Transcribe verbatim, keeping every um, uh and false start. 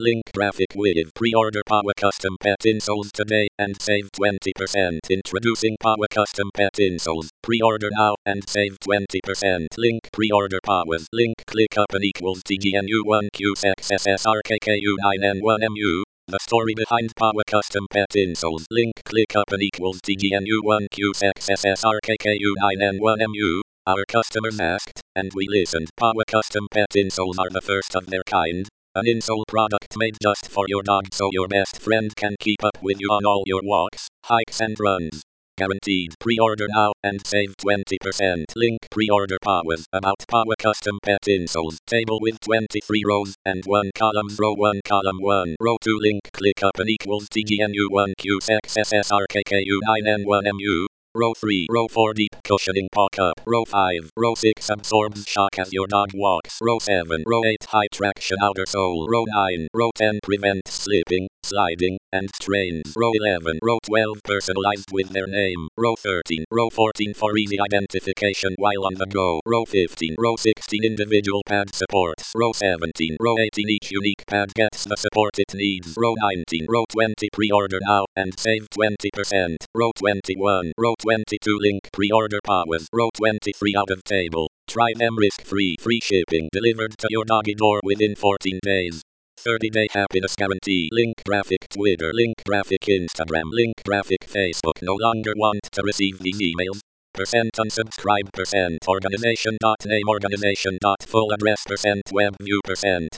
Link graphic with pre-order Power Custom Pet Insoles today and save twenty percent. Introducing Power Custom Pet Insoles. Pre-order now and save twenty percent. Link pre-order powers. Link click up and equals T G N U one Q X S S R K K U nine N one M U. The story behind Power Custom Pet Insoles. Link click up and equals T G N U one Q X S S R K K U nine N one M U. Our customers asked, and we listened. Power Custom Pet Insoles are the first of their kind. An insole product made just for your dog so your best friend can keep up with you on all your walks, hikes and runs. Guaranteed. Pre-order now and save twenty percent. Link pre-order powers. About Power Custom Pet Insoles. Table with twenty-three rows and one columns. Row one column one. Row two. Link click up and equals T G N U one Q X S S R K K U nine N one M U. Row three. Row four. Deep cushioning pock up. Row five. Row six. Absorbs shock as your dog walks. Row seven. Row eight. High traction outer sole. Row nine. Row ten. Prevents slipping, sliding, and strains. Row eleven. Row twelve. Personalized with their name. Row thirteen. Row fourteen. For easy identification while on the go. Row fifteen. Row sixteen. Individual pad supports. Row seventeen. Row eighteen. Each unique pad gets the support it needs. Row nineteen. Row twenty. Pre-order now and save twenty percent. Row twenty-one. Row twenty-two. Link pre-order powers. Row twenty-three. Out of table. Try them risk-free. Free shipping delivered to your doggy door within fourteen days. thirty day happiness guarantee. Link graphic Twitter. Link graphic Instagram. Link graphic Facebook. No longer want to receive these emails? Percent unsubscribe. Percent organization dot name organization dot full address. Percent web view. Percent